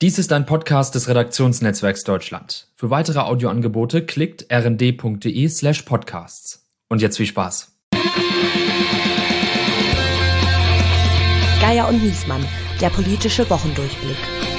Dies ist ein Podcast des Redaktionsnetzwerks Deutschland. Für weitere Audioangebote klickt rnd.de/podcasts. Und jetzt viel Spaß. Geier und Niesmann, der politische Wochendurchblick.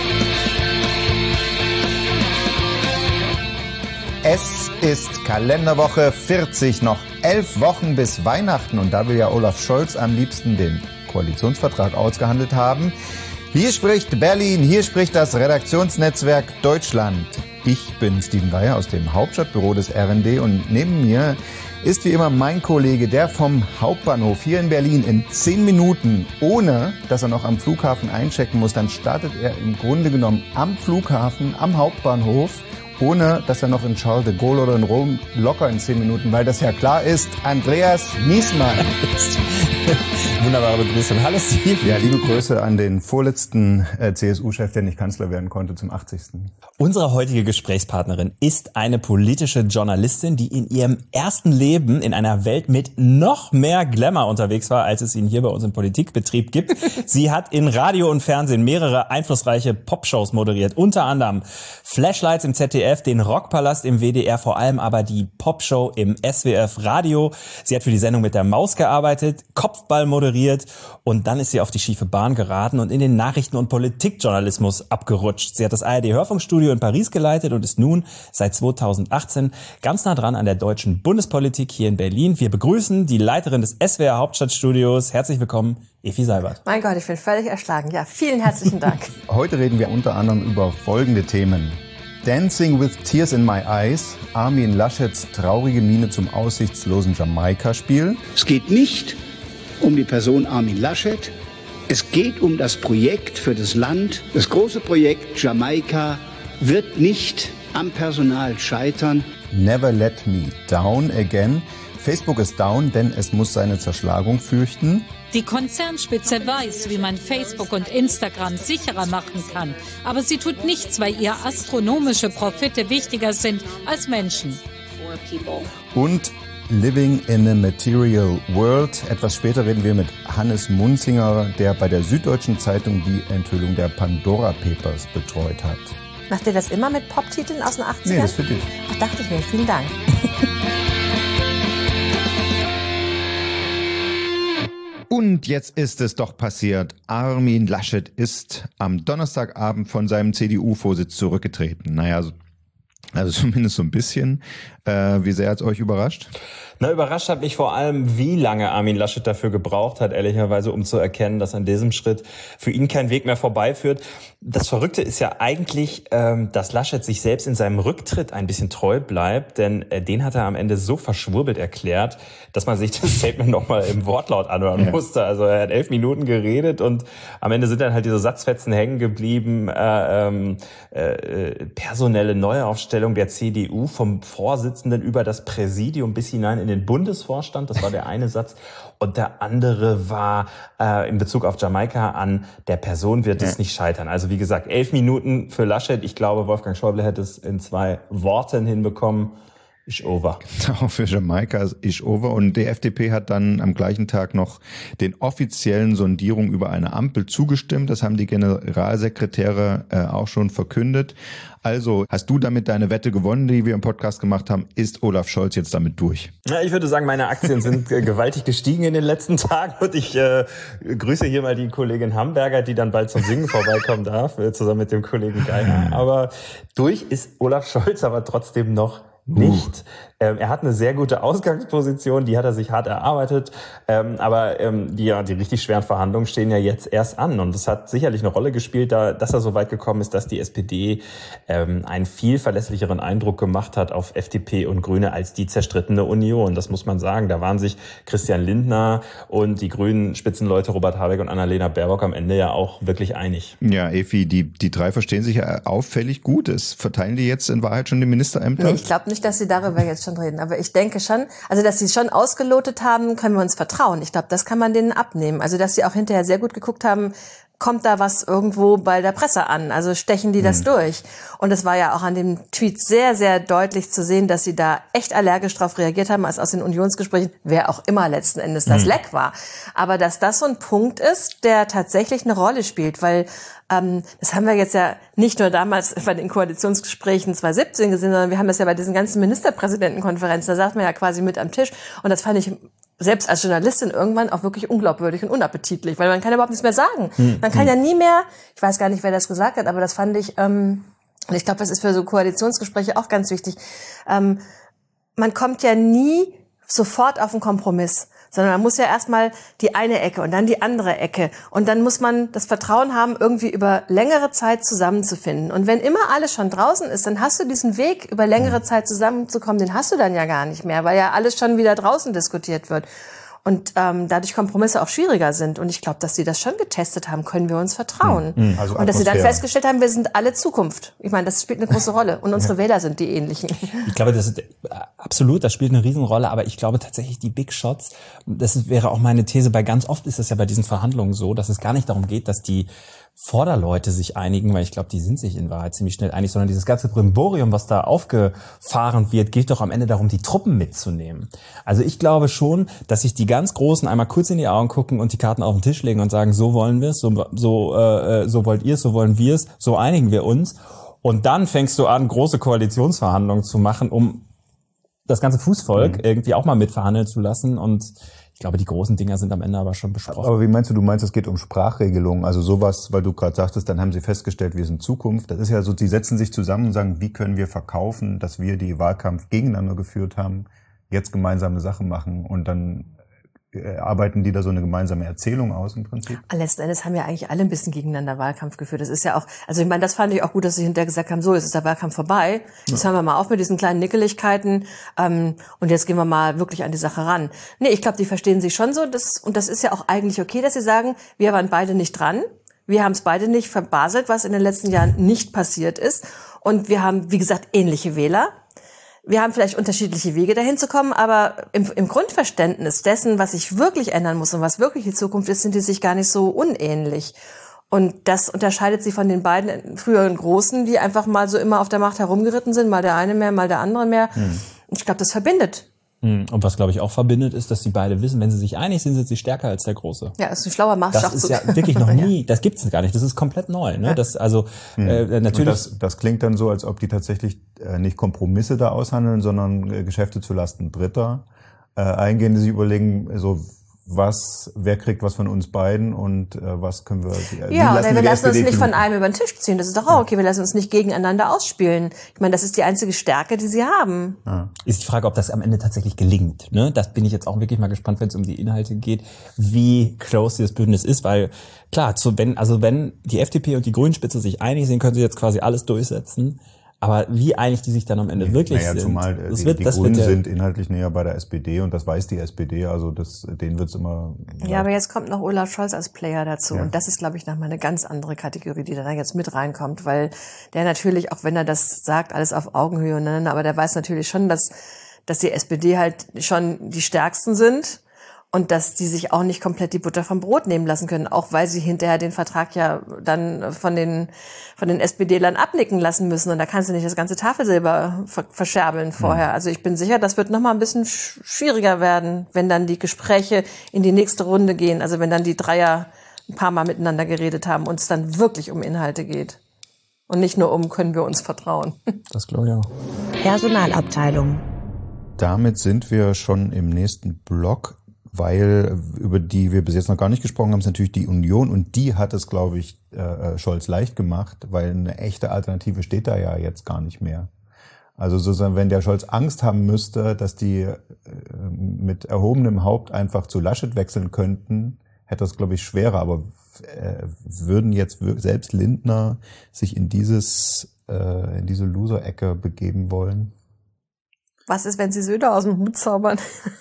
Es ist Kalenderwoche 40, noch 11 Wochen bis Weihnachten. Und da will ja Olaf Scholz am liebsten den Koalitionsvertrag ausgehandelt haben. Hier spricht Berlin, hier spricht das Redaktionsnetzwerk Deutschland. Ich bin Steven Geier aus dem Hauptstadtbüro des RND und neben mir ist wie immer mein Kollege, der vom Hauptbahnhof hier in Berlin in 10 Minuten, ohne dass er noch am Flughafen einchecken muss, dann startet er im Grunde genommen am Flughafen, am Hauptbahnhof, ohne dass er noch in Charles de Gaulle oder in Rom locker in 10 Minuten, weil das ja klar ist, Andreas Niesmann. Wunderbare Begrüßung. Hallo Steve. Ja, liebe Grüße an den vorletzten CSU-Chef, der nicht Kanzler werden konnte, zum 80. Unsere heutige Gesprächspartnerin ist eine politische Journalistin, die in ihrem ersten Leben in einer Welt mit noch mehr Glamour unterwegs war, als es ihn hier bei uns im Politikbetrieb gibt. Sie hat in Radio und Fernsehen mehrere einflussreiche Popshows moderiert, unter anderem Flashlights im ZDF, den Rockpalast im WDR, vor allem aber die Popshow im SWF Radio. Sie hat für die Sendung mit der Maus gearbeitet, Kopfball moderiert und dann ist sie auf die schiefe Bahn geraten und in den Nachrichten- und Politikjournalismus abgerutscht. Sie hat das ARD-Hörfunkstudio in Paris geleitet und ist nun seit 2018 ganz nah dran an der deutschen Bundespolitik hier in Berlin. Wir begrüßen die Leiterin des SWR Hauptstadtstudios. Herzlich willkommen, Effi Seibert. Mein Gott, ich bin völlig erschlagen. Ja, vielen herzlichen Dank. Heute reden wir unter anderem über folgende Themen. Dancing with Tears in My Eyes, Armin Laschets traurige Miene zum aussichtslosen Jamaika-Spiel. Es geht nicht um die Person Armin Laschet. Es geht um das Projekt für das Land. Das große Projekt Jamaika wird nicht am Personal scheitern. Never let me down again. Facebook ist down, denn es muss seine Zerschlagung fürchten. Die Konzernspitze weiß, wie man Facebook und Instagram sicherer machen kann. Aber sie tut nichts, weil ihr astronomische Profite wichtiger sind als Menschen. Und Living in a Material World. Etwas später reden wir mit Hannes Munzinger, der bei der Süddeutschen Zeitung die Enthüllung der Pandora Papers betreut hat. Macht ihr das immer mit Pop-Titeln aus den 80ern? Nee, das für dich. Ach, dachte ich mir. Vielen Dank. Und jetzt ist es doch passiert. Armin Laschet ist am Donnerstagabend von seinem CDU-Vorsitz zurückgetreten. Naja, also zumindest so ein bisschen. Wie sehr hat es euch überrascht? Na, überrascht hat mich vor allem, wie lange Armin Laschet dafür gebraucht hat, ehrlicherweise, um zu erkennen, dass an diesem Schritt für ihn kein Weg mehr vorbeiführt. Das Verrückte ist ja eigentlich, dass Laschet sich selbst in seinem Rücktritt ein bisschen treu bleibt, denn den hat er am Ende so verschwurbelt erklärt, dass man sich das Statement nochmal im Wortlaut anhören musste. Also er hat 11 Minuten geredet und am Ende sind dann halt diese Satzfetzen hängen geblieben. Personelle Neuaufstellung der CDU vom Vorsitzenden über das Präsidium bis hinein in den Bundesvorstand. Das war der eine Satz. Und der andere war in Bezug auf Jamaika an der Person wird es nicht scheitern. Also wie gesagt, 11 Minuten für Laschet. Ich glaube, Wolfgang Schäuble hätte es in 2 Worten hinbekommen. Ist over. Genau, für Jamaika ist over. Und die FDP hat dann am gleichen Tag noch den offiziellen Sondierungen über eine Ampel zugestimmt. Das haben die Generalsekretäre auch schon verkündet. Also hast du damit deine Wette gewonnen, die wir im Podcast gemacht haben? Ist Olaf Scholz jetzt damit durch? Ja, ich würde sagen, meine Aktien sind gewaltig gestiegen in den letzten Tagen. Und ich grüße hier mal die Kollegin Hamburger, die dann bald zum Singen vorbeikommen darf, zusammen mit dem Kollegen Geier. Aber durch ist Olaf Scholz aber trotzdem noch nicht. Er hat eine sehr gute Ausgangsposition, die hat er sich hart erarbeitet, aber die richtig schweren Verhandlungen stehen ja jetzt erst an und das hat sicherlich eine Rolle gespielt, dass er so weit gekommen ist, dass die SPD einen viel verlässlicheren Eindruck gemacht hat auf FDP und Grüne als die zerstrittene Union. Das muss man sagen. Da waren sich Christian Lindner und die grünen Spitzenleute Robert Habeck und Annalena Baerbock am Ende ja auch wirklich einig. Ja, Effi, die drei verstehen sich ja auffällig gut. Verteilen die jetzt in Wahrheit schon die Ministerämter? Nee, ich glaube nicht, dass sie darüber jetzt schon reden. Aber ich denke schon, also dass sie schon ausgelotet haben, können wir uns vertrauen. Ich glaube, das kann man denen abnehmen. Also dass sie auch hinterher sehr gut geguckt haben, kommt da was irgendwo bei der Presse an? Also stechen die das durch? Und es war ja auch an dem Tweet sehr, sehr deutlich zu sehen, dass sie da echt allergisch drauf reagiert haben, als aus den Unionsgesprächen, wer auch immer letzten Endes das Leck war. Aber dass das so ein Punkt ist, der tatsächlich eine Rolle spielt, weil Das haben wir jetzt ja nicht nur damals bei den Koalitionsgesprächen 2017 gesehen, sondern wir haben das ja bei diesen ganzen Ministerpräsidentenkonferenzen, da saß man ja quasi mit am Tisch und das fand ich selbst als Journalistin irgendwann auch wirklich unglaubwürdig und unappetitlich, weil man kann überhaupt nichts mehr sagen. Man kann ja nie mehr, ich weiß gar nicht, wer das gesagt hat, aber das fand ich, und ich glaube, das ist für so Koalitionsgespräche auch ganz wichtig, man kommt ja nie sofort auf einen Kompromiss, sondern man muss ja erstmal die eine Ecke und dann die andere Ecke. Und dann muss man das Vertrauen haben, irgendwie über längere Zeit zusammenzufinden. Und wenn immer alles schon draußen ist, dann hast du diesen Weg, über längere Zeit zusammenzukommen, den hast du dann ja gar nicht mehr, weil ja alles schon wieder draußen diskutiert wird. Und dadurch Kompromisse auch schwieriger sind. Und ich glaube, dass sie das schon getestet haben, können wir uns vertrauen. Also und dass sie dann festgestellt haben, wir sind alle Zukunft. Ich meine, das spielt eine große Rolle. Und unsere Wähler sind die ähnlichen. Ich glaube, das ist absolut, das spielt eine Riesenrolle. Aber ich glaube tatsächlich, die Big Shots, wäre auch meine These, ganz oft ist es ja bei diesen Verhandlungen so, dass es gar nicht darum geht, dass die Vorderleute sich einigen, weil ich glaube, die sind sich in Wahrheit ziemlich schnell einig, sondern dieses ganze Brimborium, was da aufgefahren wird, geht doch am Ende darum, die Truppen mitzunehmen. Also ich glaube schon, dass sich die ganz Großen einmal kurz in die Augen gucken und die Karten auf den Tisch legen und sagen, so wollen wir es, so wollt ihr es, so wollen wir es, so einigen wir uns. Und dann fängst du an, große Koalitionsverhandlungen zu machen, um das ganze Fußvolk irgendwie auch mal mitverhandeln zu lassen. Und ich glaube, die großen Dinger sind am Ende aber schon besprochen. Aber wie meinst du? Du meinst, es geht um Sprachregelungen, also sowas, weil du gerade sagtest, dann haben sie festgestellt, wir sind Zukunft. Das ist ja so, sie setzen sich zusammen und sagen, wie können wir verkaufen, dass wir die Wahlkampf gegeneinander geführt haben, jetzt gemeinsame Sachen machen und dann arbeiten die da so eine gemeinsame Erzählung aus im Prinzip? Letzten Endes haben ja eigentlich alle ein bisschen gegeneinander Wahlkampf geführt. Das ist ja auch, also ich meine, das fand ich auch gut, dass sie hinterher gesagt haben, so, jetzt ist der Wahlkampf vorbei. Jetzt hören wir mal auf mit diesen kleinen Nickeligkeiten und jetzt gehen wir mal wirklich an die Sache ran. Nee, ich glaube, die verstehen sich schon so. Und das ist ja auch eigentlich okay, dass sie sagen, wir waren beide nicht dran. Wir haben es beide nicht verbaselt, was in den letzten Jahren nicht passiert ist. Und wir haben, wie gesagt, ähnliche Wähler. Wir haben vielleicht unterschiedliche Wege dahin zu kommen, aber im Grundverständnis dessen, was sich wirklich ändern muss und was wirklich die Zukunft ist, sind die sich gar nicht so unähnlich. Und das unterscheidet sie von den beiden früheren Großen, die einfach mal so immer auf der Macht herumgeritten sind, mal der eine mehr, mal der andere mehr. Und ich glaube, das verbindet. Und was, glaube ich, auch verbindet, ist, dass sie beide wissen, wenn sie sich einig sind, sind sie stärker als der Große. Ja, ist ein schlauer Maßstab. Das ist ja wirklich noch nie, das gibt's gar nicht, das ist komplett neu. Ne? Das, also natürlich. Das klingt dann so, als ob die tatsächlich nicht Kompromisse da aushandeln, sondern Geschäfte zulasten Dritter eingehen, die sich überlegen, so wer kriegt was von uns beiden und was können wir... Ja, wir lassen uns nicht von einem über den Tisch ziehen. Das ist doch auch okay. Wir lassen uns nicht gegeneinander ausspielen. Ich meine, das ist die einzige Stärke, die sie haben. Ja. Ist die Frage, ob das am Ende tatsächlich gelingt. Ne? Das bin ich jetzt auch wirklich mal gespannt, wenn es um die Inhalte geht, wie close dieses Bündnis ist. Weil klar, wenn die FDP und die Grünen-Spitze sich einig sind, können sie jetzt quasi alles durchsetzen. Aber wie einig die sich dann am Ende wirklich sind. Zumal die Grünen sind inhaltlich näher bei der SPD und das weiß die SPD, also denen wird's immer... Ja, aber jetzt kommt noch Olaf Scholz als Player dazu und das ist, glaube ich, nochmal eine ganz andere Kategorie, die da jetzt mit reinkommt, weil der natürlich, auch wenn er das sagt, alles auf Augenhöhe, ne, aber der weiß natürlich schon, dass die SPD halt schon die Stärksten sind. Und dass die sich auch nicht komplett die Butter vom Brot nehmen lassen können, auch weil sie hinterher den Vertrag ja dann von den SPD-Lern abnicken lassen müssen. Und da kannst du nicht das ganze Tafelsilber verscherbeln vorher. Also ich bin sicher, das wird noch mal ein bisschen schwieriger werden, wenn dann die Gespräche in die nächste Runde gehen. Also wenn dann die Dreier ein paar Mal miteinander geredet haben und es dann wirklich um Inhalte geht. Und nicht nur können wir uns vertrauen. Das glaube ich auch. Personalabteilung. Damit sind wir schon im nächsten Block. Weil über die wir bis jetzt noch gar nicht gesprochen haben, ist natürlich die Union und die hat es, glaube ich, Scholz leicht gemacht, weil eine echte Alternative steht da ja jetzt gar nicht mehr. Also sozusagen, wenn der Scholz Angst haben müsste, dass die mit erhobenem Haupt einfach zu Laschet wechseln könnten, hätte das, glaube ich, schwerer. Aber würden jetzt selbst Lindner sich in diese Loser-Ecke begeben wollen? Was ist, wenn sie Söder aus dem Hut zaubern?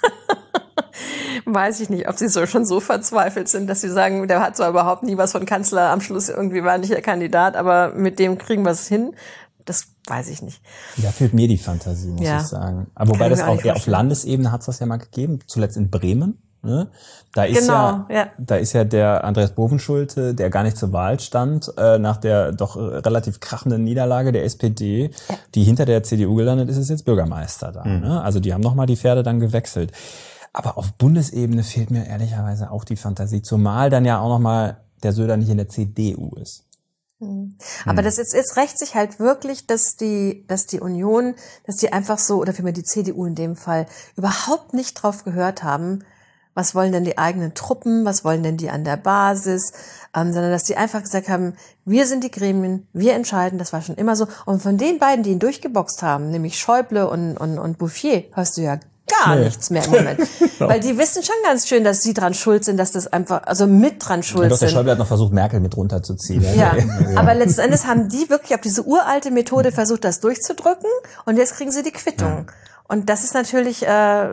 Weiß ich nicht, ob sie schon so verzweifelt sind, dass sie sagen, der hat zwar überhaupt nie was von Kanzler, am Schluss irgendwie war nicht der Kandidat, aber mit dem kriegen wir es hin. Das weiß ich nicht. Da fehlt mir die Fantasie, muss ich sagen. Aber wobei das auch eher auf Landesebene hat es das ja mal gegeben, zuletzt in Bremen. Ne? Da ist ja der Andreas Bovenschulte, der gar nicht zur Wahl stand, nach der doch relativ krachenden Niederlage der SPD, die hinter der CDU gelandet ist, ist jetzt Bürgermeister da. Ne? Also die haben nochmal die Pferde dann gewechselt. Aber auf Bundesebene fehlt mir ehrlicherweise auch die Fantasie, zumal dann ja auch nochmal der Söder nicht in der CDU ist. Aber das jetzt rächt sich halt wirklich, dass die Union, dass die einfach so, oder vielmehr die CDU in dem Fall, überhaupt nicht drauf gehört haben, was wollen denn die eigenen Truppen, was wollen denn die an der Basis, sondern dass die einfach gesagt haben, wir sind die Gremien, wir entscheiden, das war schon immer so. Und von den beiden, die ihn durchgeboxt haben, nämlich Schäuble und Bouffier, hörst du ja gar nichts mehr im Moment. Weil die wissen schon ganz schön, dass sie dran schuld sind, dass das einfach, also mit dran schuld doch, der sind. Schäuble hat noch versucht, Merkel mit runterzuziehen. Ja, aber letzten Endes haben die wirklich auf diese uralte Methode versucht, das durchzudrücken und jetzt kriegen sie die Quittung. Und das ist natürlich...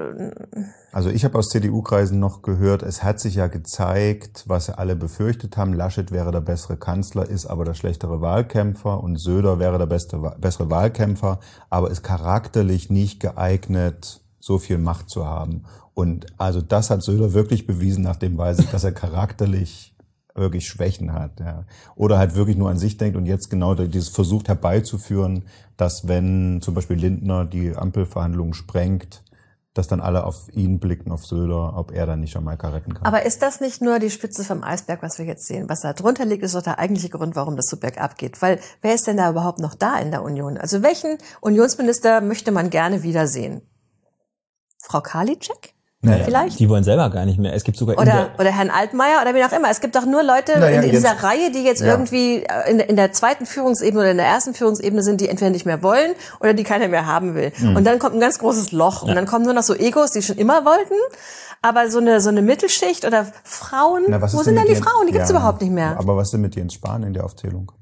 Also ich habe aus CDU-Kreisen noch gehört, es hat sich ja gezeigt, was alle befürchtet haben, Laschet wäre der bessere Kanzler, ist aber der schlechtere Wahlkämpfer und Söder wäre der bessere Wahlkämpfer, aber ist charakterlich nicht geeignet, so viel Macht zu haben. Und also das hat Söder wirklich bewiesen, nachdem weiß ich, dass er charakterlich wirklich Schwächen hat. Ja. Oder halt wirklich nur an sich denkt und jetzt genau dieses versucht herbeizuführen, dass wenn zum Beispiel Lindner die Ampelverhandlungen sprengt, dass dann alle auf ihn blicken, auf Söder, ob er dann nicht Jamaika retten kann. Aber ist das nicht nur die Spitze vom Eisberg, was wir jetzt sehen? Was da drunter liegt, ist doch der eigentliche Grund, warum das so bergab geht. Weil wer ist denn da überhaupt noch da in der Union? Also welchen Unionsminister möchte man gerne wiedersehen? Frau Karliczek? Naja, vielleicht? Die wollen selber gar nicht mehr. Es gibt sogar oder Herrn Altmaier oder wie auch immer. Es gibt doch nur Leute in dieser Reihe, die jetzt irgendwie in der zweiten Führungsebene oder in der ersten Führungsebene sind, die entweder nicht mehr wollen oder die keiner mehr haben will. Und dann kommt ein ganz großes Loch und dann kommen nur noch so Egos, die schon immer wollten. Aber so eine Mittelschicht oder Frauen, wo sind denn die Frauen? Die gibt's überhaupt nicht mehr. Aber was ist denn mit Jens Spahn in der Aufzählung?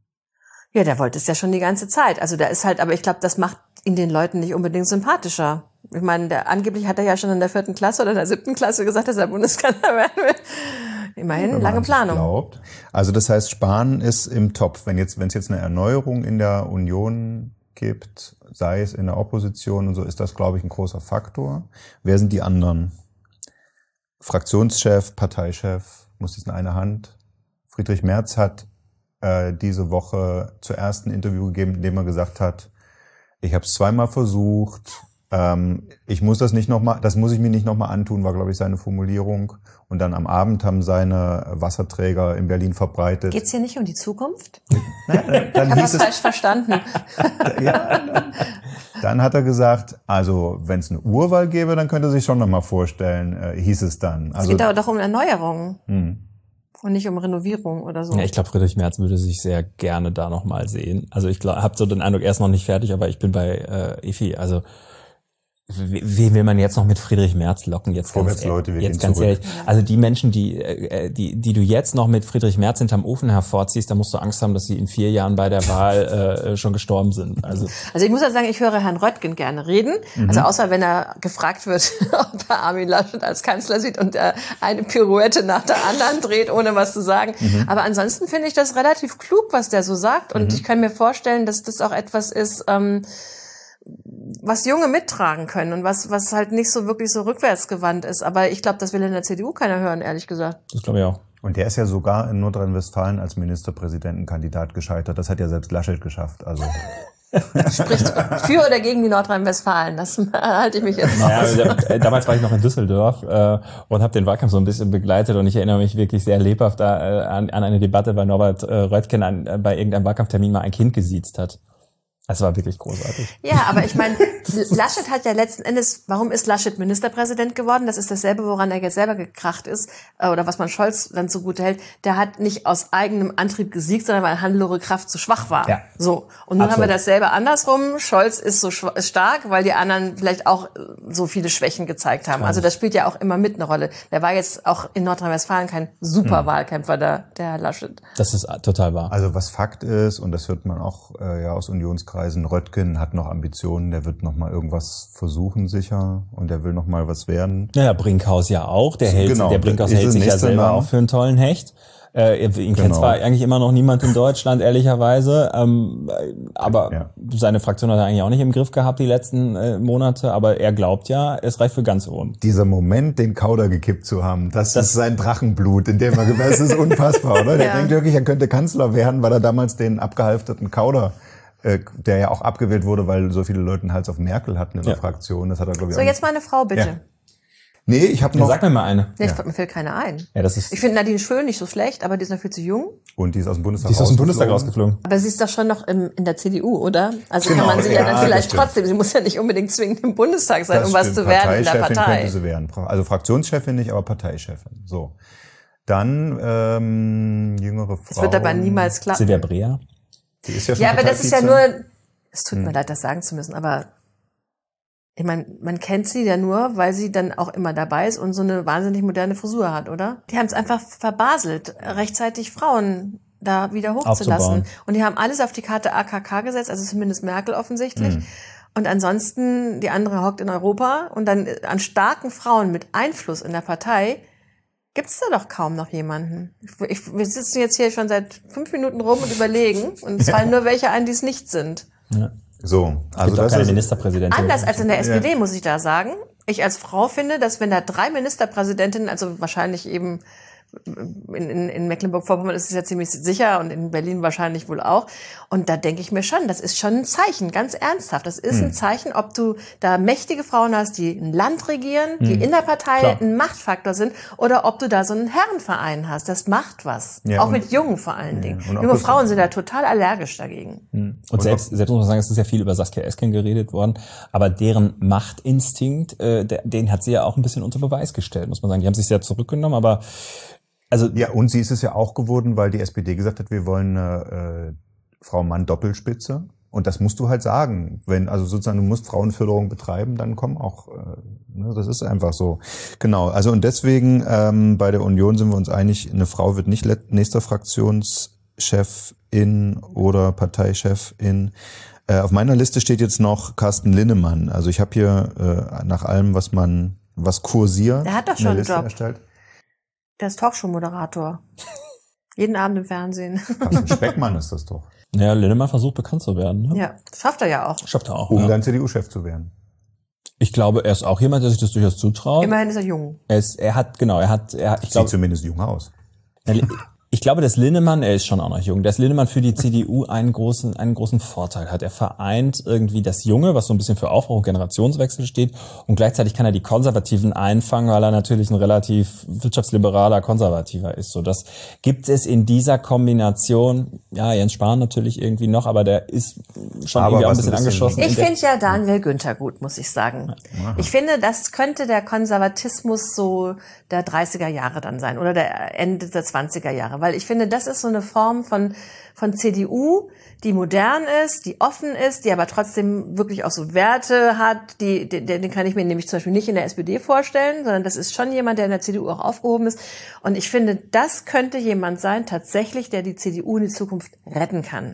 Ja, der wollte es ja schon die ganze Zeit. Also da ist halt, aber ich glaube, das macht ihn den Leuten nicht unbedingt sympathischer. Ich meine, angeblich hat er ja schon in der 4. Klasse oder in der 7. Klasse gesagt, dass er Bundeskanzler werden will. Immerhin, lange Planung. Glaubt. Also das heißt, Spahn ist im Topf. Wenn es jetzt eine Erneuerung in der Union gibt, sei es in der Opposition und so, ist das, glaube ich, ein großer Faktor. Wer sind die anderen? Fraktionschef, Parteichef, muss es in einer Hand. Friedrich Merz hat diese Woche zuerst ein Interview gegeben, in dem er gesagt hat, ich habe es zweimal versucht, ich muss das muss ich mir nicht nochmal antun, war, glaube ich, seine Formulierung. Und dann am Abend haben seine Wasserträger in Berlin verbreitet. Geht's hier nicht um die Zukunft? Dann ich habe das falsch verstanden. Dann hat er gesagt, also wenn es eine Urwahl gäbe, dann könnte er sich schon nochmal vorstellen, hieß es dann. Also, es geht aber doch um Erneuerung. Und nicht um Renovierung oder so. Ja, ich glaube, Friedrich Merz würde sich sehr gerne da nochmal sehen. Also ich habe so den Eindruck, er ist noch nicht fertig, aber ich bin bei Effi. Also wen will man jetzt noch mit Friedrich Merz locken? Jetzt ganz ehrlich. Also die Menschen, die du jetzt noch mit Friedrich Merz hinterm Ofen hervorziehst, da musst du Angst haben, dass sie in 4 Jahren bei der Wahl schon gestorben sind. Also ich muss ja sagen, ich höre Herrn Röttgen gerne reden. Also außer wenn er gefragt wird, ob er Armin Laschet als Kanzler sieht und eine Pirouette nach der anderen dreht, ohne was zu sagen. Aber ansonsten finde ich das relativ klug, was der so sagt. Und ich kann mir vorstellen, dass das auch etwas ist, was Junge mittragen können und was halt nicht so wirklich so rückwärtsgewandt ist. Aber ich glaube, das will in der CDU keiner hören, ehrlich gesagt. Das glaube ich auch. Und der ist ja sogar in Nordrhein-Westfalen als Ministerpräsidentenkandidat gescheitert. Das hat ja selbst Laschet geschafft. Also spricht für oder gegen die Nordrhein-Westfalen. Das halte ich mich jetzt noch. Naja, damals war ich noch in Düsseldorf und habe den Wahlkampf so ein bisschen begleitet und ich erinnere mich wirklich sehr lebhaft an eine Debatte, weil Norbert Röttgen bei irgendeinem Wahlkampftermin mal ein Kind gesiezt hat. Es war wirklich großartig. Ja, aber ich meine, Laschet hat ja letzten Endes, warum ist Laschet Ministerpräsident geworden? Das ist dasselbe, woran er jetzt selber gekracht ist, oder was man Scholz dann zugute hält. Der hat nicht aus eigenem Antrieb gesiegt, sondern weil Hannelore Kraft zu schwach war. Ja. So. Und nun haben wir dasselbe andersrum. Scholz ist so stark, weil die anderen vielleicht auch so viele Schwächen gezeigt haben. Also das spielt ja auch immer mit eine Rolle. Der war jetzt auch in Nordrhein-Westfalen kein super Wahlkämpfer, der Herr Laschet. Das ist total wahr. Also was Fakt ist, und das hört man auch aus Unionskreisen, Röttgen hat noch Ambitionen, der wird noch mal irgendwas versuchen sicher und der will noch mal was werden. Naja, Brinkhaus ja auch, der Brinkhaus hält sich ja selber auch für einen tollen Hecht. Ihn kennt zwar eigentlich immer noch niemand in Deutschland, ehrlicherweise, aber seine Fraktion hat er eigentlich auch nicht im Griff gehabt die letzten Monate, aber er glaubt ja, es reicht für ganz oben. Dieser Moment, den Kauder gekippt zu haben, das ist sein Drachenblut, in dem er, das ist unfassbar, oder? Der denkt wirklich, er könnte Kanzler werden, weil er damals den abgehalfterten Kauder, der ja auch abgewählt wurde, weil so viele Leute einen Hals auf Merkel hatten in der Fraktion. Das hat er, glaube ich, so, jetzt mal eine Frau, bitte. Nee, ich habe noch... Sag mir mal eine. Nee, mir fällt keine ein. Ja, das ist Ich finde Nadine Schön nicht so schlecht, aber die ist noch viel zu jung. Und die ist aus dem Bundestag rausgeflogen. Aber sie ist doch schon noch in der CDU, oder? Also Genau, kann man sie ja dann vielleicht das trotzdem, sie muss ja nicht unbedingt zwingend im Bundestag sein, Das um was stimmt. zu werden in der Parteichefin Partei. könnte sie werden. Also Fraktionschefin nicht, aber Parteichefin. So. Dann jüngere Frau. Das wird aber niemals klappen. Silvia Brea. Die ist ja schon Ja, aber das ist ja Parteivize. nur, es tut mir leid, das sagen zu müssen, aber ich meine, man kennt sie ja nur, weil sie dann auch immer dabei ist und so eine wahnsinnig moderne Frisur hat, oder? Die haben es einfach verbaselt, rechtzeitig Frauen da wieder hochzulassen. Aufzubauen. Und die haben alles auf die Karte AKK gesetzt, also zumindest Merkel offensichtlich. Und ansonsten, die andere hockt in Europa und dann an starken Frauen mit Einfluss in der Partei gibt's da doch kaum noch jemanden. Wir sitzen jetzt hier schon seit 5 Minuten rum und überlegen und es fallen nur welche ein, die es nicht sind. Ja. So, also Gibt auch das keine ist Ministerpräsidentin. Anders als in der SPD, muss ich da sagen. Ich als Frau finde, dass wenn da 3 Ministerpräsidentinnen, also wahrscheinlich eben in Mecklenburg-Vorpommern ist es ja ziemlich sicher und in Berlin wahrscheinlich wohl auch. Und da denke ich mir schon, das ist schon ein Zeichen, ganz ernsthaft. Das ist ein Zeichen, ob du da mächtige Frauen hast, die ein Land regieren, die in der Partei Klar. ein Machtfaktor sind, oder ob du da so einen Herrenverein hast. Das macht was. Ja, auch und- mit Jungen vor allen Dingen. und ob Junge das- Frauen sind da total allergisch dagegen. Und selbst muss man sagen, es ist ja viel über Saskia Esken geredet worden, aber deren Machtinstinkt, den hat sie ja auch ein bisschen unter Beweis gestellt, muss man sagen. Die haben sich sehr zurückgenommen, aber also ja, und sie ist es ja auch geworden, weil die SPD gesagt hat, wir wollen eine Frau-Mann-Doppelspitze. Und das musst du halt sagen. Also sozusagen, du musst Frauenförderung betreiben, dann kommen auch, das ist einfach so. Genau, also und deswegen bei der Union sind wir uns einig, eine Frau wird nicht nächster Fraktionschefin oder Parteichefin. Auf meiner Liste steht jetzt noch Carsten Linnemann. Also ich habe hier nach allem, was kursiert, Der hat doch eine schon einen Liste Job. erstellt. Der ist Talkshow-Moderator. Jeden Abend im Fernsehen. Carsten Speckmann ist das doch. ja, Linnemann versucht bekannt zu werden. Ne? Ja, schafft er ja auch. Schafft er auch. Um Ja. dann CDU-Chef zu werden. Ich glaube, er ist auch jemand, der sich das durchaus zutraut. Immerhin ist er jung. Ich Sieht glaube, zumindest jung aus. ich glaube, dass Linnemann, er ist schon auch noch jung, dass Linnemann für die CDU einen großen Vorteil hat. Er vereint irgendwie das Junge, was so ein bisschen für Aufbruch und Generationswechsel steht, und gleichzeitig kann er die Konservativen einfangen, weil er natürlich ein relativ wirtschaftsliberaler Konservativer ist. So, das gibt es in dieser Kombination, ja, Jens Spahn natürlich irgendwie noch, aber der ist schon Aber irgendwie auch ein was bisschen ein bisschen- angeschossen. Ich finde ja Daniel Günther gut, muss ich sagen. Ich finde, das könnte der Konservatismus so der 30er Jahre dann sein oder der Ende der 20er Jahre. Weil ich finde, das ist so eine Form von CDU, die modern ist, die offen ist, die aber trotzdem wirklich auch so Werte hat. Den kann ich mir nämlich zum Beispiel nicht in der SPD vorstellen, sondern das ist schon jemand, der in der CDU auch aufgehoben ist. Und ich finde, das könnte jemand sein, tatsächlich, der die CDU in die Zukunft retten kann.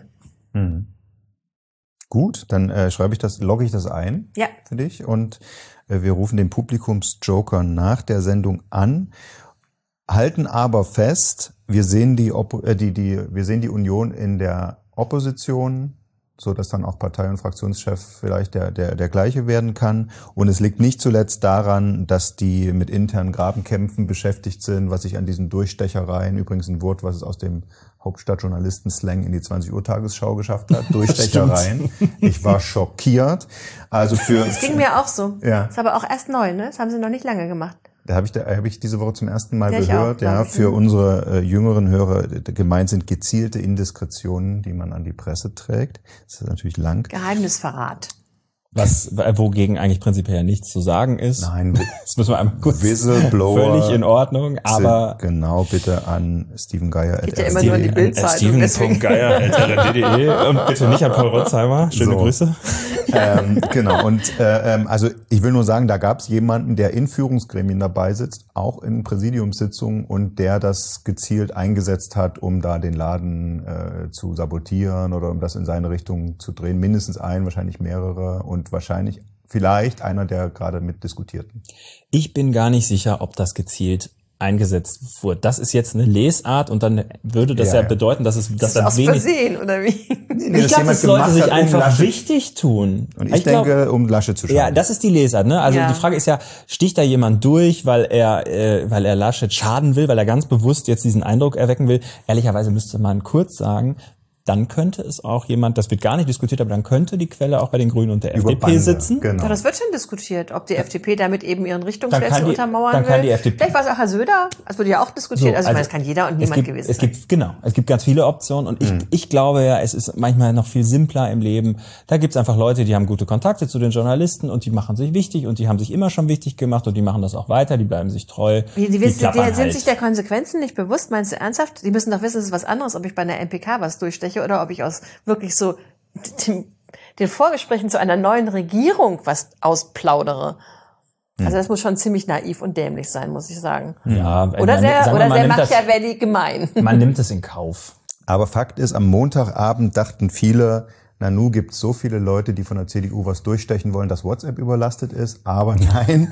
Gut, dann logge ich das ein Ja. für dich und wir rufen den Publikumsjoker nach der Sendung an, halten aber fest, wir sehen die Union in der Opposition, so dass dann auch Partei- und Fraktionschef vielleicht der gleiche werden kann. Und es liegt nicht zuletzt daran, dass die mit internen Grabenkämpfen beschäftigt sind, was sich an diesen Durchstechereien, übrigens ein Wort, was es aus dem Hauptstadtjournalisten-Slang in die 20-Uhr-Tagesschau geschafft hat, Durchstechereien. Ich war schockiert. Also Das ging mir auch so. Ja. Ist aber auch erst neu, ne? Das haben sie noch nicht lange gemacht. Da habe ich diese Woche zum ersten Mal Ja, ich gehört, auch, glaub ich. für unsere jüngeren Hörer gemeint sind gezielte Indiskretionen, die man an die Presse trägt. Das ist natürlich lang. Geheimnisverrat. Wogegen eigentlich prinzipiell ja nichts zu sagen ist. Nein, Das müssen wir einmal kurz. Whistleblower Völlig in Ordnung, aber genau, bitte an Steven Geier. Geht ja immer nur in die Bildzeitung, deswegen. Steven.geier.de und bitte nicht an Paul Rotzheimer. Schöne So. Grüße. Genau, und also ich will nur sagen, da gab es jemanden, der in Führungsgremien dabei sitzt, auch in Präsidiumssitzungen, und der das gezielt eingesetzt hat, um da den Laden zu sabotieren oder um das in seine Richtung zu drehen. Mindestens ein, wahrscheinlich mehrere und wahrscheinlich vielleicht einer der gerade mitdiskutierten. Ich bin gar nicht sicher, ob das gezielt eingesetzt wurde. Das ist jetzt eine Lesart und dann würde das ja bedeuten, dass es Das ist dann aus wenig. Versehen, oder wie? Ich glaube, das sollte sich einfach wichtig tun. Und ich denke, um Laschet zu schauen. Ja, das ist die Lesart, ne? Also Ja. die Frage ist ja, sticht da jemand durch, weil er Laschet schaden will, weil er ganz bewusst jetzt diesen Eindruck erwecken will? Ehrlicherweise müsste man kurz sagen, dann könnte es auch jemand, das wird gar nicht diskutiert, aber dann könnte die Quelle auch bei den Grünen und der FDP sitzen. Genau. Ja, das wird schon diskutiert, ob die FDP damit eben ihren Richtungswechsel Dann untermauern kann will. die FDP. Vielleicht war es auch Herr Söder, das wurde ja auch diskutiert. So, also ich meine, es kann jeder und niemand gewesen sein. Es gibt ganz viele Optionen und ich glaube ja, es ist manchmal noch viel simpler im Leben. Da gibt's einfach Leute, die haben gute Kontakte zu den Journalisten und die machen sich wichtig und die haben sich immer schon wichtig gemacht und die machen das auch weiter, die bleiben sich treu. Die klappern sind sich der Konsequenzen nicht bewusst, meinst du ernsthaft? Die müssen doch wissen, es ist was anderes, ob ich bei einer MPK was durchsteche oder ob ich aus wirklich so den Vorgesprächen zu einer neuen Regierung was ausplaudere. Also das muss schon ziemlich naiv und dämlich sein, muss ich sagen. Ja, Oder sehr Machiavelli gemein. Man nimmt es in Kauf. Aber Fakt ist, am Montagabend dachten viele, Nanu gibt so viele Leute, die von der CDU was durchstechen wollen, dass WhatsApp überlastet ist. Aber nein,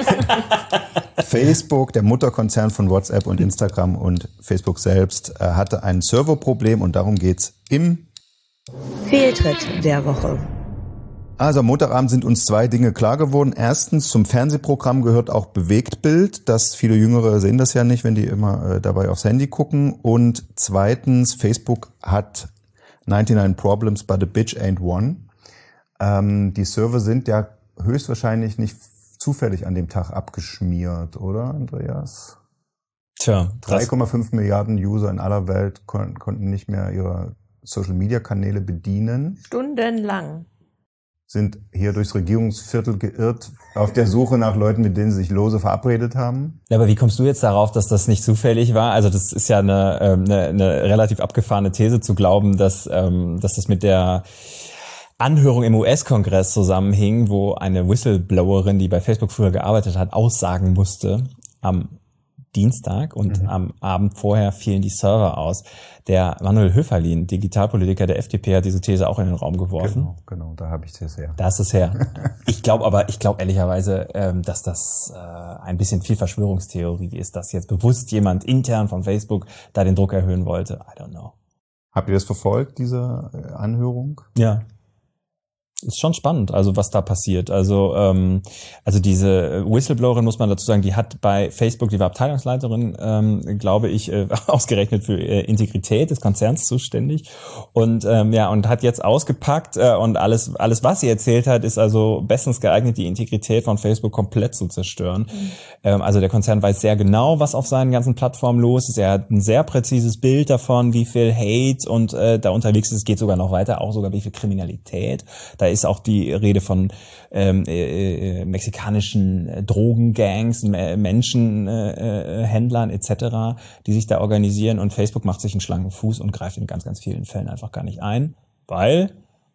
Facebook, der Mutterkonzern von WhatsApp und Instagram und Facebook selbst, hatte ein Serverproblem und darum geht's im Fehltritt der Woche. Also am Montagabend sind uns zwei Dinge klar geworden. Erstens, zum Fernsehprogramm gehört auch Bewegtbild. Viele Jüngere sehen das ja nicht, wenn die immer dabei aufs Handy gucken. Und zweitens, Facebook hat 99 Problems, but a bitch ain't one. Die Server sind ja höchstwahrscheinlich nicht zufällig an dem Tag abgeschmiert, oder, Andreas? Tja. 3,5 Milliarden User in aller Welt konnten nicht mehr ihre Social-Media-Kanäle bedienen. Stundenlang. Sind hier durchs Regierungsviertel geirrt auf der Suche nach Leuten, mit denen sie sich lose verabredet haben. Ja, aber wie kommst du jetzt darauf, dass das nicht zufällig war? Also das ist ja eine relativ abgefahrene These zu glauben, dass das mit der Anhörung im US-Kongress zusammenhing, wo eine Whistleblowerin, die bei Facebook früher gearbeitet hat, aussagen musste am Dienstag und am Abend vorher fielen die Server aus. Der Manuel Höferlin, Digitalpolitiker der FDP, hat diese These auch in den Raum geworfen. Genau, da habe ich das her. Da ist es her. Ich glaube ehrlicherweise, dass das ein bisschen viel Verschwörungstheorie ist, dass jetzt bewusst jemand intern von Facebook da den Druck erhöhen wollte. I don't know. Habt ihr das verfolgt, diese Anhörung? Ja. Ist schon spannend, also was da passiert. Also diese Whistleblowerin, muss man dazu sagen, die hat bei Facebook, die war Abteilungsleiterin, glaube ich, ausgerechnet für Integrität des Konzerns zuständig und und hat jetzt ausgepackt und alles, was sie erzählt hat, ist also bestens geeignet, die Integrität von Facebook komplett zu zerstören. Also der Konzern weiß sehr genau, was auf seinen ganzen Plattformen los ist. Er hat ein sehr präzises Bild davon, wie viel Hate und da unterwegs ist. Es geht sogar noch weiter, auch sogar wie viel Kriminalität. Da ist auch die Rede von mexikanischen Drogengangs, Menschenhändlern etc., die sich da organisieren und Facebook macht sich einen schlanken Fuß und greift in ganz, ganz vielen Fällen einfach gar nicht ein, weil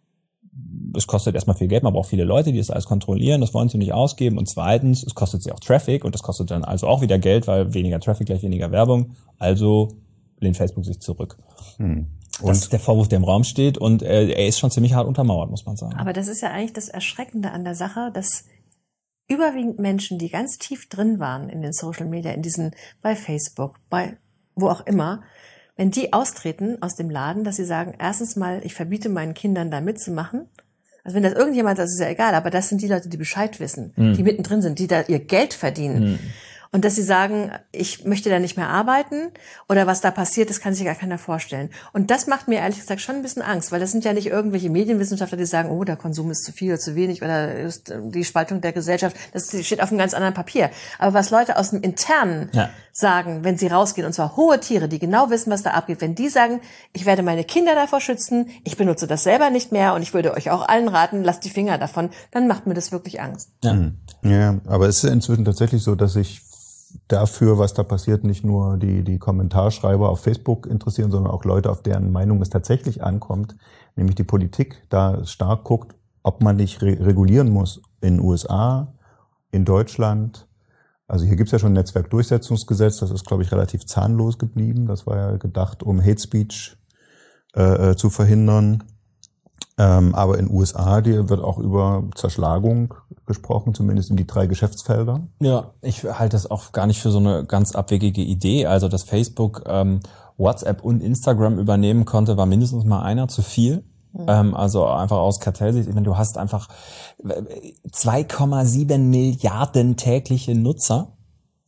es kostet erstmal viel Geld, man braucht viele Leute, die das alles kontrollieren, das wollen sie nicht ausgeben und zweitens, es kostet sie auch Traffic und das kostet dann also auch wieder Geld, weil weniger Traffic gleich weniger Werbung, also lehnt Facebook sich zurück. Das ist der Vorwurf, der im Raum steht und er ist schon ziemlich hart untermauert, muss man sagen. Aber das ist ja eigentlich das Erschreckende an der Sache, dass überwiegend Menschen, die ganz tief drin waren in den Social Media, bei Facebook, bei wo auch immer, wenn die austreten aus dem Laden, dass sie sagen, erstens mal, ich verbiete meinen Kindern da mitzumachen. Also wenn das irgendjemand, das ist ja egal, aber das sind die Leute, die Bescheid wissen, die mittendrin sind, die da ihr Geld verdienen. Und dass sie sagen, ich möchte da nicht mehr arbeiten oder was da passiert, das kann sich gar keiner vorstellen. Und das macht mir ehrlich gesagt schon ein bisschen Angst, weil das sind ja nicht irgendwelche Medienwissenschaftler, die sagen, oh, der Konsum ist zu viel oder zu wenig oder ist die Spaltung der Gesellschaft, das steht auf einem ganz anderen Papier. Aber was Leute aus dem Internen sagen, wenn sie rausgehen, und zwar hohe Tiere, die genau wissen, was da abgeht, wenn die sagen, ich werde meine Kinder davor schützen, ich benutze das selber nicht mehr und ich würde euch auch allen raten, lasst die Finger davon, dann macht mir das wirklich Angst. Ja, aber es ist inzwischen tatsächlich so, dass sich dafür, was da passiert, nicht nur die Kommentarschreiber auf Facebook interessieren, sondern auch Leute, auf deren Meinung es tatsächlich ankommt, nämlich die Politik da stark guckt, ob man nicht regulieren muss in den USA, in Deutschland. Also hier gibt's ja schon ein Netzwerkdurchsetzungsgesetz, das ist, glaube ich, relativ zahnlos geblieben. Das war ja gedacht, um Hate Speech zu verhindern. Aber in den USA wird auch über Zerschlagung gesprochen, zumindest in die 3 Geschäftsfelder. Ja, ich halte das auch gar nicht für so eine ganz abwegige Idee. Also, dass Facebook WhatsApp und Instagram übernehmen konnte, war mindestens mal einer zu viel. Also einfach aus Kartellsicht. Ich meine, du hast einfach 2,7 Milliarden tägliche Nutzer.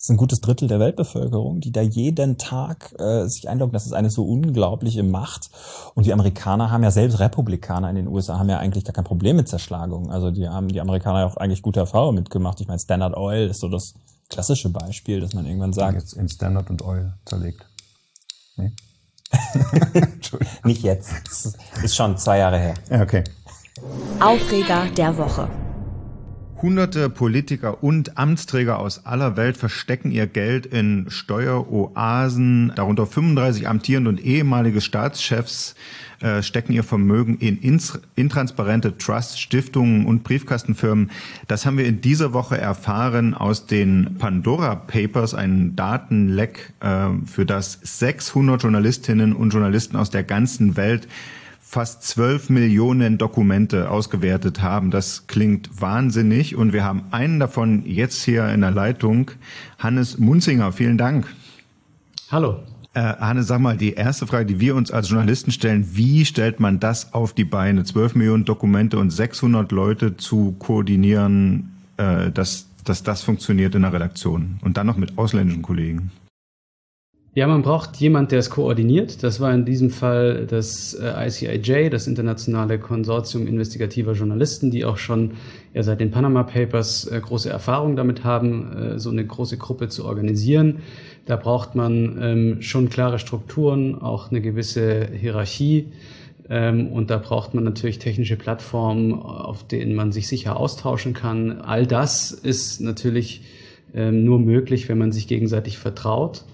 Das ist ein gutes Drittel der Weltbevölkerung, die da jeden Tag sich einloggen. Das ist eine so unglaubliche Macht. Und die Amerikaner haben ja, selbst Republikaner in den USA haben ja eigentlich gar kein Problem mit Zerschlagung. Also die Amerikaner ja auch eigentlich gute Erfahrungen mitgemacht. Ich meine, Standard Oil ist so das klassische Beispiel, dass man irgendwann sagt... Jetzt in Standard und Oil zerlegt. Nee? Nicht jetzt. Das ist schon 2 Jahre her. Ja, okay. Aufreger der Woche. Hunderte Politiker und Amtsträger aus aller Welt verstecken ihr Geld in Steueroasen. Darunter 35 amtierende und ehemalige Staatschefs stecken ihr Vermögen in intransparente Trusts, Stiftungen und Briefkastenfirmen. Das haben wir in dieser Woche erfahren aus den Pandora Papers, ein Datenleck, für das 600 Journalistinnen und Journalisten aus der ganzen Welt fast 12 Millionen Dokumente ausgewertet haben. Das klingt wahnsinnig und wir haben einen davon jetzt hier in der Leitung. Hannes Munzinger, vielen Dank. Hallo. Hannes, sag mal, die erste Frage, die wir uns als Journalisten stellen, wie stellt man das auf die Beine? 12 Millionen Dokumente und 600 Leute zu koordinieren, dass das funktioniert in der Redaktion und dann noch mit ausländischen Kollegen. Ja, man braucht jemand, der es koordiniert. Das war in diesem Fall das ICIJ, das internationale Konsortium investigativer Journalisten, die auch schon seit den Panama Papers große Erfahrung damit haben, so eine große Gruppe zu organisieren. Da braucht man schon klare Strukturen, auch eine gewisse Hierarchie. Und da braucht man natürlich technische Plattformen, auf denen man sich sicher austauschen kann. All das ist natürlich nur möglich, wenn man sich gegenseitig vertraut.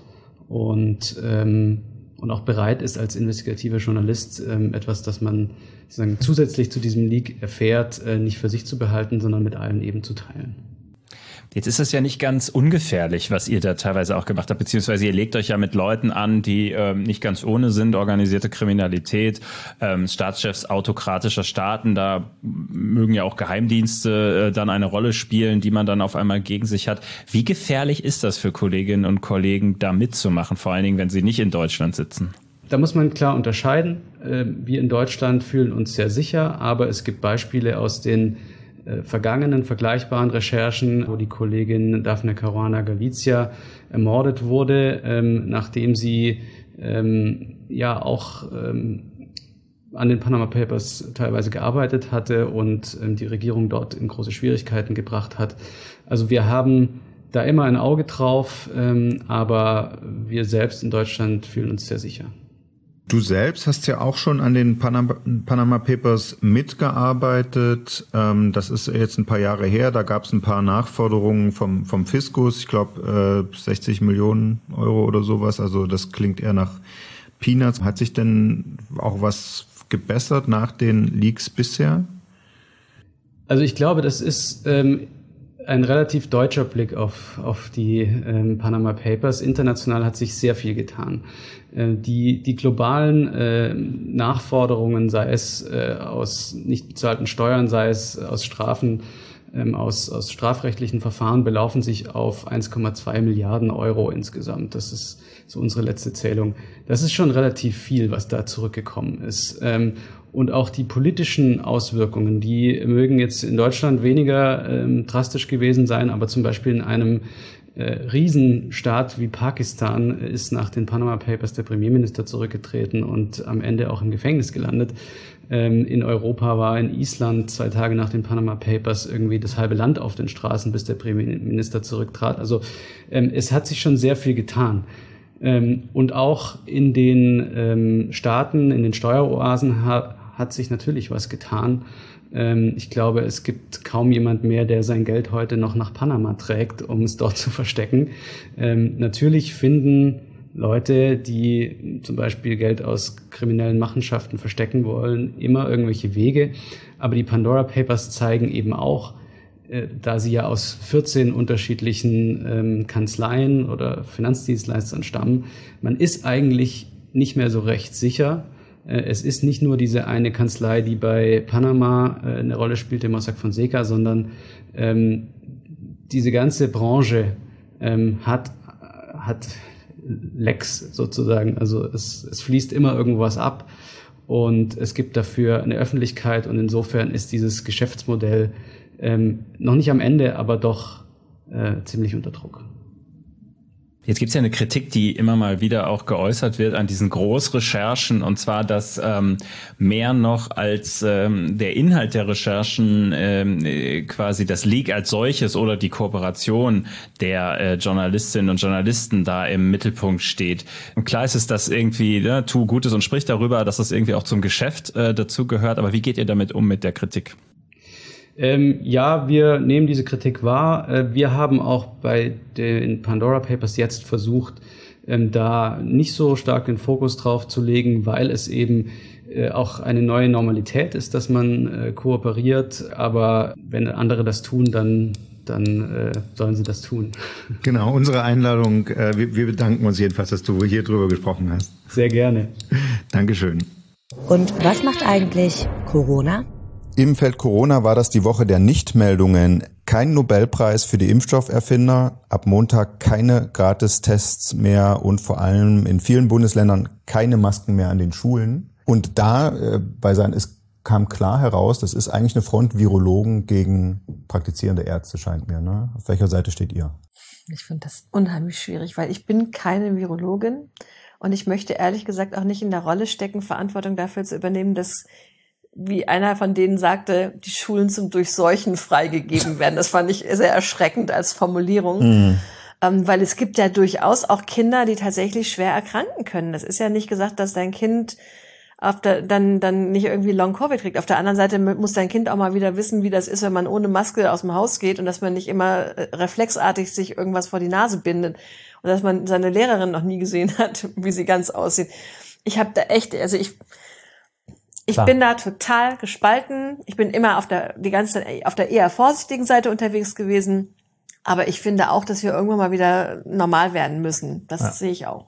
Und auch bereit ist als investigativer Journalist etwas, das man sozusagen zusätzlich zu diesem Leak erfährt, nicht für sich zu behalten, sondern mit allen eben zu teilen. Jetzt ist es ja nicht ganz ungefährlich, was ihr da teilweise auch gemacht habt, beziehungsweise ihr legt euch ja mit Leuten an, die nicht ganz ohne sind, organisierte Kriminalität, Staatschefs autokratischer Staaten, da mögen ja auch Geheimdienste dann eine Rolle spielen, die man dann auf einmal gegen sich hat. Wie gefährlich ist das für Kolleginnen und Kollegen, da mitzumachen, vor allen Dingen, wenn sie nicht in Deutschland sitzen? Da muss man klar unterscheiden. Wir in Deutschland fühlen uns sehr sicher, aber es gibt Beispiele aus den vergangenen vergleichbaren Recherchen, wo die Kollegin Daphne Caruana Galizia ermordet wurde, nachdem sie auch an den Panama Papers teilweise gearbeitet hatte und die Regierung dort in große Schwierigkeiten gebracht hat. Also wir haben da immer ein Auge drauf, aber wir selbst in Deutschland fühlen uns sehr sicher. Du selbst hast ja auch schon an den Panama Papers mitgearbeitet. Das ist jetzt ein paar Jahre her. Da gab es ein paar Nachforderungen vom Fiskus. Ich glaube 60 Millionen Euro oder sowas. Also das klingt eher nach Peanuts. Hat sich denn auch was gebessert nach den Leaks bisher? Also ich glaube, das ist ein relativ deutscher Blick auf die Panama Papers. International hat sich sehr viel getan. Die globalen Nachforderungen, sei es aus nicht bezahlten Steuern, sei es aus Strafen, aus strafrechtlichen Verfahren, belaufen sich auf 1,2 Milliarden Euro insgesamt. Das ist so unsere letzte Zählung. Das ist schon relativ viel, was da zurückgekommen ist. Und auch die politischen Auswirkungen, die mögen jetzt in Deutschland weniger drastisch gewesen sein, aber zum Beispiel in einem Riesenstaat wie Pakistan ist nach den Panama Papers der Premierminister zurückgetreten und am Ende auch im Gefängnis gelandet. In Europa war in Island 2 Tage nach den Panama Papers irgendwie das halbe Land auf den Straßen, bis der Premierminister zurücktrat. Also es hat sich schon sehr viel getan. Und auch in den Staaten, in den Steueroasen hat sich natürlich was getan. Ich glaube, es gibt kaum jemand mehr, der sein Geld heute noch nach Panama trägt, um es dort zu verstecken. Natürlich finden Leute, die zum Beispiel Geld aus kriminellen Machenschaften verstecken wollen, immer irgendwelche Wege. Aber die Pandora Papers zeigen eben auch, da sie ja aus 14 unterschiedlichen Kanzleien oder Finanzdienstleistern stammen, man ist eigentlich nicht mehr so recht sicher. Es ist nicht nur diese eine Kanzlei, die bei Panama eine Rolle spielte, Mossack Fonseca, sondern diese ganze Branche hat Lecks sozusagen. Also es fließt immer irgendwas ab und es gibt dafür eine Öffentlichkeit und insofern ist dieses Geschäftsmodell noch nicht am Ende, aber doch ziemlich unter Druck. Jetzt gibt's ja eine Kritik, die immer mal wieder auch geäußert wird an diesen Großrecherchen, und zwar, dass mehr noch als der Inhalt der Recherchen quasi das Leak als solches oder die Kooperation der Journalistinnen und Journalisten da im Mittelpunkt steht. Und klar ist es, dass irgendwie, ne, tu Gutes und sprich darüber, dass das irgendwie auch zum Geschäft dazu gehört. Aber wie geht ihr damit um mit der Kritik? Ja, wir nehmen diese Kritik wahr. Wir haben auch bei den Pandora Papers jetzt versucht, da nicht so stark den Fokus drauf zu legen, weil es eben auch eine neue Normalität ist, dass man kooperiert. Aber wenn andere das tun, dann sollen sie das tun. Genau, unsere Einladung. Wir bedanken uns jedenfalls, dass du hier drüber gesprochen hast. Sehr gerne. Dankeschön. Und was macht eigentlich Corona? Im Feld Corona war das die Woche der Nichtmeldungen. Kein Nobelpreis für die Impfstofferfinder, ab Montag keine Gratistests mehr und vor allem in vielen Bundesländern keine Masken mehr an den Schulen. Und es kam klar heraus, das ist eigentlich eine Front Virologen gegen praktizierende Ärzte, scheint mir. Ne? Auf welcher Seite steht ihr? Ich finde das unheimlich schwierig, weil ich bin keine Virologin und ich möchte ehrlich gesagt auch nicht in der Rolle stecken, Verantwortung dafür zu übernehmen, dass, wie einer von denen sagte, die Schulen zum Durchseuchen freigegeben werden. Das fand ich sehr erschreckend als Formulierung. Weil es gibt ja durchaus auch Kinder, die tatsächlich schwer erkranken können. Das ist ja nicht gesagt, dass dein Kind dann nicht irgendwie Long-Covid kriegt. Auf der anderen Seite muss dein Kind auch mal wieder wissen, wie das ist, wenn man ohne Maske aus dem Haus geht und dass man nicht immer reflexartig sich irgendwas vor die Nase bindet und dass man seine Lehrerin noch nie gesehen hat, wie sie ganz aussieht. Ich habe da echt, ich bin da total gespalten. Ich bin immer auf der eher vorsichtigen Seite unterwegs gewesen. Aber ich finde auch, dass wir irgendwann mal wieder normal werden müssen. Das sehe ich auch.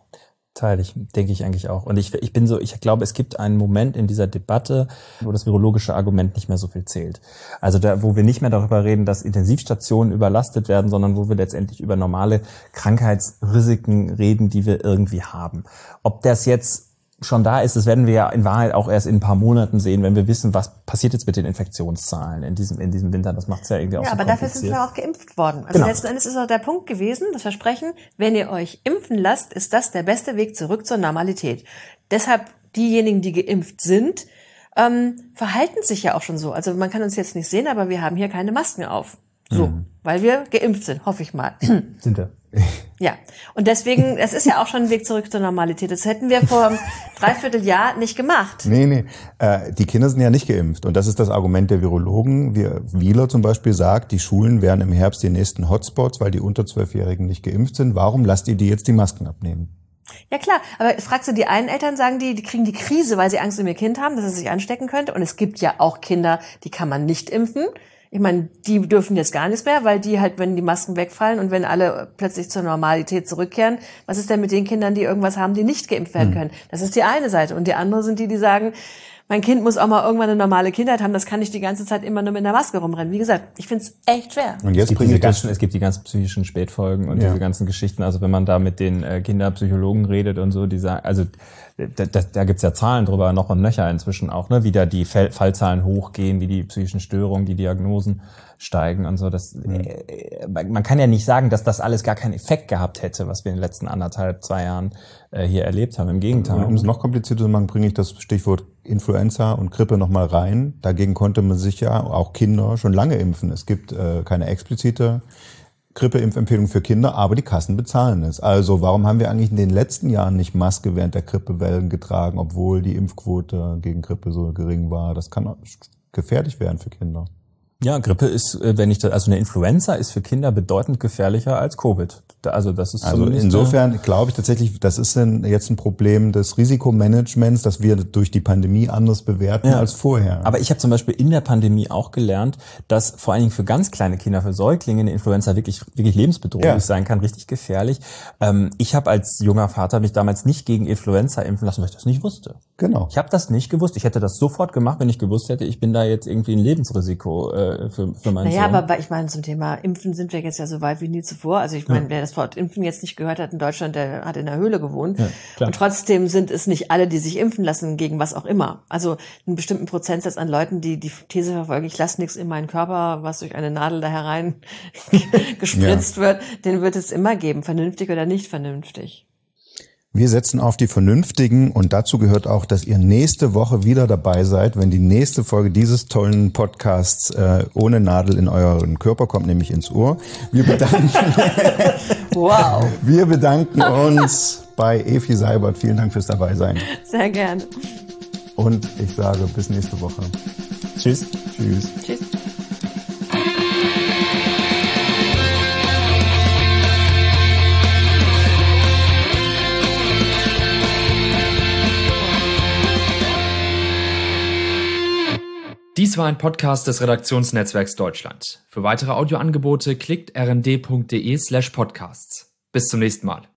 Denke ich eigentlich auch. Und ich glaube, es gibt einen Moment in dieser Debatte, wo das virologische Argument nicht mehr so viel zählt. Also wo wir nicht mehr darüber reden, dass Intensivstationen überlastet werden, sondern wo wir letztendlich über normale Krankheitsrisiken reden, die wir irgendwie haben. Ob das jetzt schon da ist, das werden wir ja in Wahrheit auch erst in ein paar Monaten sehen, wenn wir wissen, was passiert jetzt mit den Infektionszahlen in diesem Winter. Das macht es ja irgendwie auch so kompliziert. Aber dafür sind wir auch geimpft worden. Also letzten Endes ist auch der Punkt gewesen, das Versprechen, wenn ihr euch impfen lasst, ist das der beste Weg zurück zur Normalität. Deshalb diejenigen, die geimpft sind, verhalten sich ja auch schon so. Also man kann uns jetzt nicht sehen, aber wir haben hier keine Masken auf. So, weil wir geimpft sind, hoffe ich mal. Sind wir. Ja, und deswegen, es ist ja auch schon ein Weg zurück zur Normalität. Das hätten wir vor einem Dreivierteljahr nicht gemacht. Nee. Die Kinder sind ja nicht geimpft. Und das ist das Argument der Virologen. Wieler zum Beispiel sagt, die Schulen wären im Herbst die nächsten Hotspots, weil die unter 12-Jährigen nicht geimpft sind. Warum lasst ihr die jetzt die Masken abnehmen? Ja klar, aber fragst du die einen Eltern, sagen die kriegen die Krise, weil sie Angst um ihr Kind haben, dass es sich anstecken könnte. Und es gibt ja auch Kinder, die kann man nicht impfen. Ich meine, die dürfen jetzt gar nichts mehr, weil die halt, wenn die Masken wegfallen und wenn alle plötzlich zur Normalität zurückkehren, was ist denn mit den Kindern, die irgendwas haben, die nicht geimpft werden können? Das ist die eine Seite. Und die andere sind die sagen, mein Kind muss auch mal irgendwann eine normale Kindheit haben, das kann nicht die ganze Zeit immer nur mit einer Maske rumrennen. Wie gesagt, ich find's echt schwer. Und jetzt es gibt die ganzen psychischen Spätfolgen und diese ganzen Geschichten. Also wenn man da mit den Kinderpsychologen redet und so, die sagen, also da gibt's ja Zahlen drüber noch und nöcher inzwischen auch, ne, wie da die Fallzahlen hochgehen, wie die psychischen Störungen, die Diagnosen steigen und so. Man kann ja nicht sagen, dass das alles gar keinen Effekt gehabt hätte, was wir in den letzten 2 Jahren hier erlebt haben. Im Gegenteil. Um es noch komplizierter zu machen, bringe ich das Stichwort Influenza und Grippe nochmal rein. Dagegen konnte man sich ja auch Kinder schon lange impfen. Es gibt keine explizite Grippeimpfempfehlung für Kinder, aber die Kassen bezahlen es. Also warum haben wir eigentlich in den letzten Jahren nicht Maske während der Grippewellen getragen, obwohl die Impfquote gegen Grippe so gering war? Das kann gefährlich werden für Kinder. Ja, Grippe ist, eine Influenza ist für Kinder bedeutend gefährlicher als Covid. Also das ist insofern glaube ich tatsächlich, das ist jetzt ein Problem des Risikomanagements, dass wir durch die Pandemie anders bewerten als vorher. Aber ich habe zum Beispiel in der Pandemie auch gelernt, dass vor allen Dingen für ganz kleine Kinder, für Säuglinge, eine Influenza wirklich lebensbedrohlich sein kann, richtig gefährlich. Ich habe als junger Vater mich damals nicht gegen Influenza impfen lassen, weil ich das nicht wusste. Genau. Ich habe das nicht gewusst. Ich hätte das sofort gemacht, wenn ich gewusst hätte, ich bin da jetzt irgendwie ein Lebensrisiko für meinen Sohn. Aber ich meine, zum Thema Impfen sind wir jetzt ja so weit wie nie zuvor. Also ich meine, wer das Wort Impfen jetzt nicht gehört hat in Deutschland, der hat in der Höhle gewohnt. Ja, und trotzdem sind es nicht alle, die sich impfen lassen gegen was auch immer. Also einen bestimmten Prozentsatz an Leuten, die die These verfolgen, ich lasse nichts in meinen Körper, was durch eine Nadel da herein gespritzt wird, den wird es immer geben, vernünftig oder nicht vernünftig. Wir setzen auf die Vernünftigen und dazu gehört auch, dass ihr nächste Woche wieder dabei seid, wenn die nächste Folge dieses tollen Podcasts ohne Nadel in euren Körper kommt, nämlich ins Ohr. Wir bedanken uns bei Evi Seibert. Vielen Dank fürs Dabeisein. Sehr gerne. Und ich sage bis nächste Woche. Tschüss. Tschüss. Tschüss. Dies war ein Podcast des Redaktionsnetzwerks Deutschland. Für weitere Audioangebote klickt rnd.de/podcasts. Bis zum nächsten Mal.